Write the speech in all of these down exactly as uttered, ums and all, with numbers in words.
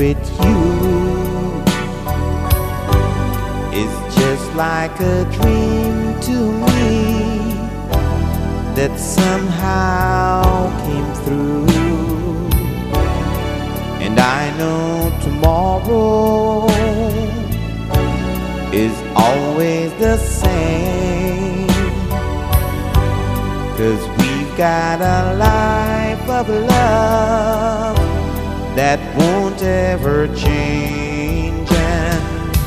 with you is just like a dream to me that somehow came through. And I know tomorrow is always the same, 'cause we've got a life of love that won't ever change. And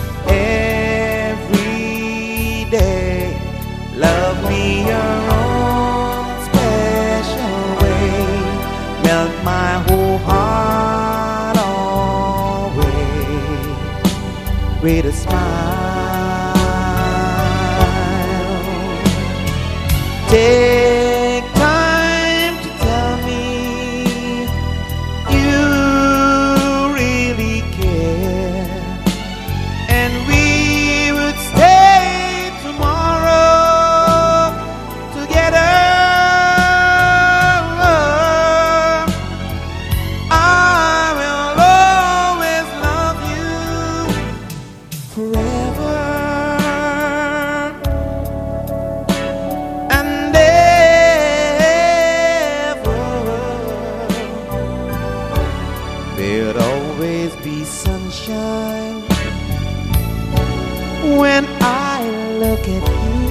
every day love me your own special way, melt my whole heart always with a smile. Take time to tell me you really care, and we would stay tomorrow together. I will always love you forever. There'll always be sunshine when I look at you.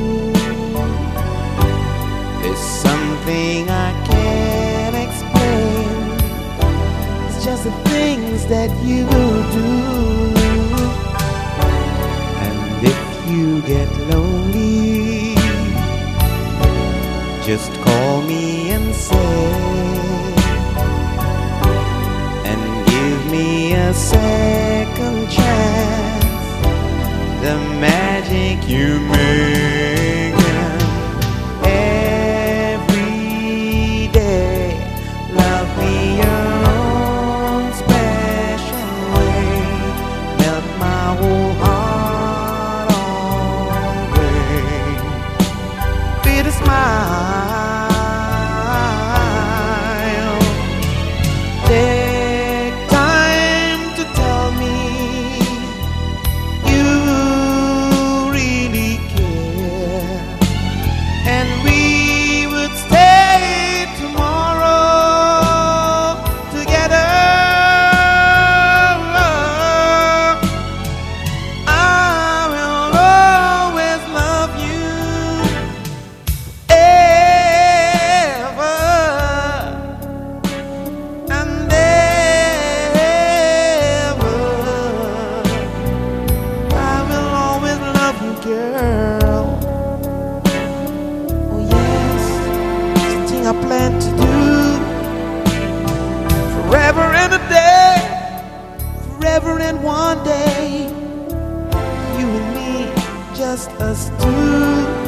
There's something I can't explain. It's just the things that you do. And if you get lonely, just call me and say, a second chance, the magic you make. Every day love me your own special way, melt my whole heart always with a smile. Take time to tell me you really care, and we would stay tomorrow together. I will always love you ever and ever. I will always love you, girl. Oh yes, something I plan to do forever and a day, forever and one day. You and me, just us two.